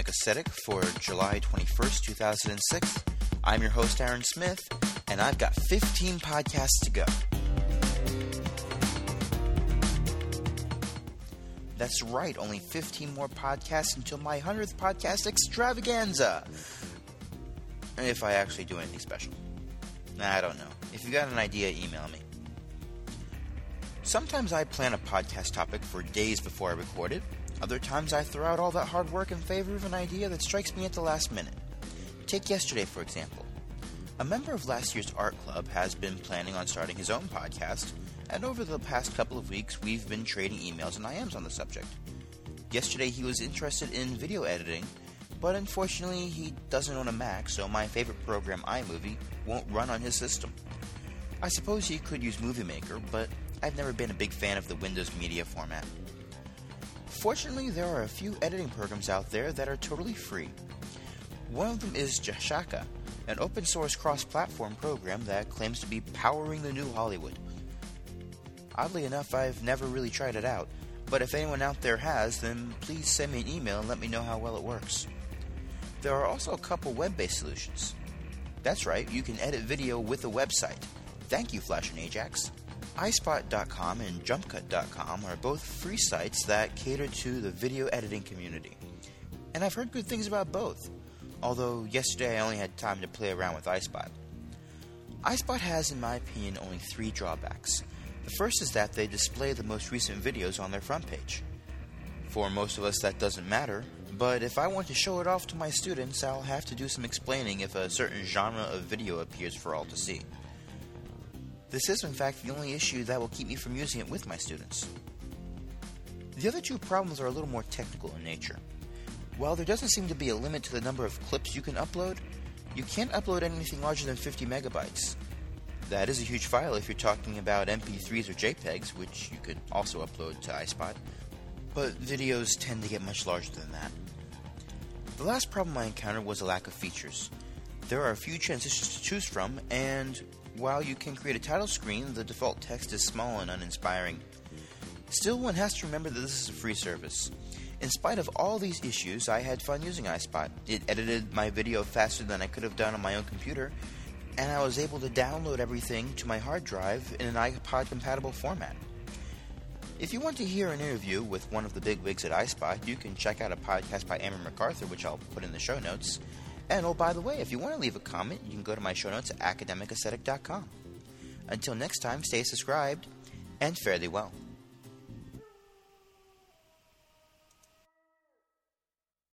Academic Aesthetic for July 21st, 2006. I'm your host, Aaron Smith, and I've got 15 podcasts to go. That's right, only 15 more podcasts until my 100th podcast extravaganza. And if I actually do anything special. I don't know. If you got an idea, email me. Sometimes I plan a podcast topic for days before I record it. Other times I throw out all that hard work in favor of an idea that strikes me at the last minute. Take yesterday, for example. A member of last year's art club has been planning on starting his own podcast, and over the past couple of weeks we've been trading emails and IMs on the subject. Yesterday he was interested in video editing, but unfortunately he doesn't own a Mac, so my favorite program, iMovie, won't run on his system. I suppose he could use Movie Maker, but I've never been a big fan of the Windows Media format. Fortunately, there are a few editing programs out there that are totally free. One of them is Jashaka, an open-source cross-platform program that claims to be powering the new Hollywood. Oddly enough, I've never really tried it out, but if anyone out there has, then please send me an email and let me know how well it works. There are also a couple web-based solutions. That's right, you can edit video with a website. Thank you, Flash and Ajax. iSpot.com and JumpCut.com are both free sites that cater to the video editing community. And I've heard good things about both, although yesterday I only had time to play around with iSpot. iSpot has, in my opinion, only 3 drawbacks. The first is that they display the most recent videos on their front page. For most of us that doesn't matter, but if I want to show it off to my students, I'll have to do some explaining if a certain genre of video appears for all to see. This is, in fact, the only issue that will keep me from using it with my students. The other 2 problems are a little more technical in nature. While there doesn't seem to be a limit to the number of clips you can upload, you can't upload anything larger than 50 megabytes. That is a huge file if you're talking about MP3s or JPEGs, which you could also upload to iSpot, but videos tend to get much larger than that. The last problem I encountered was a lack of features. There are a few transitions to choose from, and while you can create a title screen, the default text is small and uninspiring. Still, one has to remember that this is a free service. In spite of all these issues, I had fun using iSpot. It edited my video faster than I could have done on my own computer, and I was able to download everything to my hard drive in an iPod-compatible format. If you want to hear an interview with one of the bigwigs at iSpot, you can check out a podcast by Amber MacArthur, which I'll put in the show notes. And, oh, by the way, if you want to leave a comment, you can go to my show notes at academicaesthetic.com. Until next time, stay subscribed, and fare thee well.